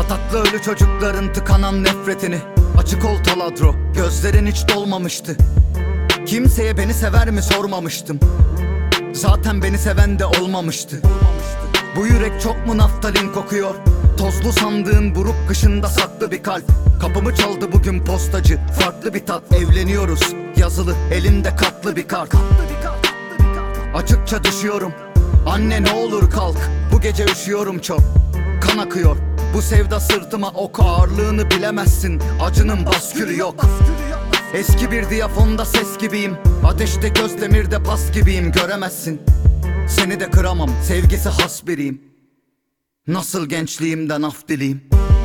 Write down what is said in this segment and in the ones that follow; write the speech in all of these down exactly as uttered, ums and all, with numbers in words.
Bataklı ölü çocukların tıkanan nefretini. Açık ol taladro, gözlerin hiç dolmamıştı. Kimseye beni sever mi sormamıştım. Zaten beni seven de olmamıştı. Bu yürek çok mu naftalin kokuyor? Tozlu sandığın buruk kışında saklı bir kalp. Kapımı çaldı bugün postacı, farklı bir tat. Evleniyoruz, yazılı elinde katlı bir kart. Açıkça düşüyorum, anne ne olur kalk. Bu gece üşüyorum çok, kan akıyor. Bu sevda sırtıma ok, ağırlığını bilemezsin. Acının baskülü yok. Eski bir diyafonda ses gibiyim, ateşte göz demirde pas gibiyim. Göremezsin, seni de kıramam, sevgisi has biriyim. Nasıl gençliğimden af dileyim.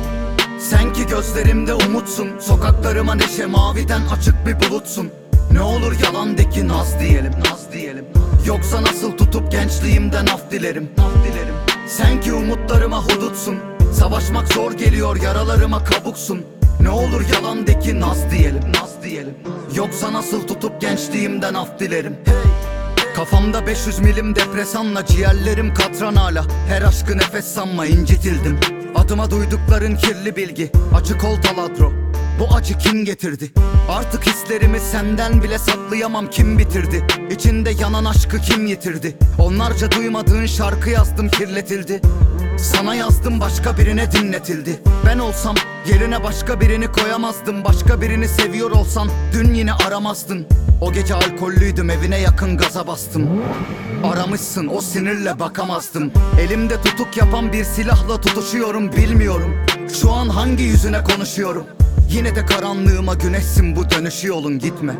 Sen ki gözlerimde umutsun, sokaklarıma neşe, maviden açık bir bulutsun. Ne olur yalan de ki naz diyelim, naz diyelim. Yoksa nasıl tutup gençliğimden af dilerim, af dilerim. Sen ki umutlarıma hudutsun, savaşmak zor geliyor, yaralarıma kabuksun. Ne olur yalan de ki naz diyelim, naz diyelim. Yoksa nasıl tutup gençliğimden af dilerim. Kafamda beş yüz milim depresanla, ciğerlerim katran hala. Her aşkı nefes sanma, incitildim. Adıma duydukların kirli bilgi, açık ol taladro. Bu acı kim getirdi? Artık hislerimi senden bile saklayamam, kim bitirdi? İçinde yanan aşkı kim yitirdi? Onlarca duymadığın şarkı yazdım, kirletildi. Sana yazdım, başka birine dinletildi. Ben olsam yerine başka birini koyamazdım. Başka birini seviyor olsan dün yine aramazdın. O gece alkollüydüm, evine yakın gaza bastım. Aramışsın, o sinirle bakamazdım. Elimde tutuk yapan bir silahla tutuşuyorum, bilmiyorum şu an hangi yüzüne konuşuyorum. Yine de karanlığıma güneşsin, bu dönüşü yolun, gitme.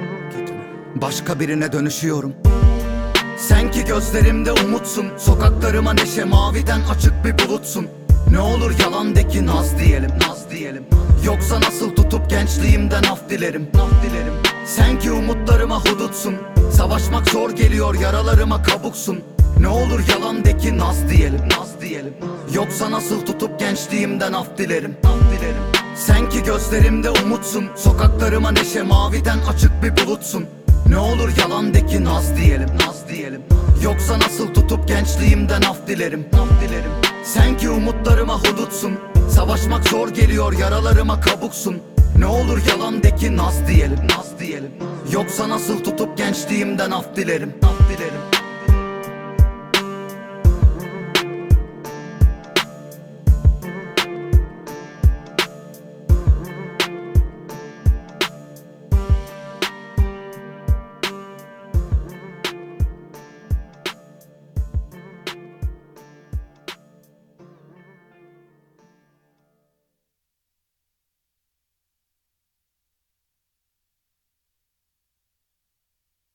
Başka birine dönüşüyorum. Sen ki gözlerimde umutsun, sokaklarıma neşe, maviden açık bir bulutsun. Ne olur yalan de ki naz diyelim, naz diyelim. Yoksa nasıl tutup gençliğimden af dilerim, af dilerim. Sen ki umutlarıma hudutsun, savaşmak zor geliyor, yaralarıma kabuksun. Ne olur yalan de ki naz diyelim, naz diyelim. Yoksa nasıl tutup gençliğimden af dilerim, af dilerim. Sen ki gözlerimde umutsun, sokaklarıma neşe, maviden açık bir bulutsun. Ne olur yalan de ki naz diyelim, naz diyelim. Yoksa nasıl tutup gençliğimden af dilerim, af dilerim. Sen ki umutlarıma hudutsun, savaşmak zor geliyor, yaralarıma kabuksun. Ne olur yalan de ki naz diyelim, naz diyelim. Yoksa nasıl tutup gençliğimden af dilerim.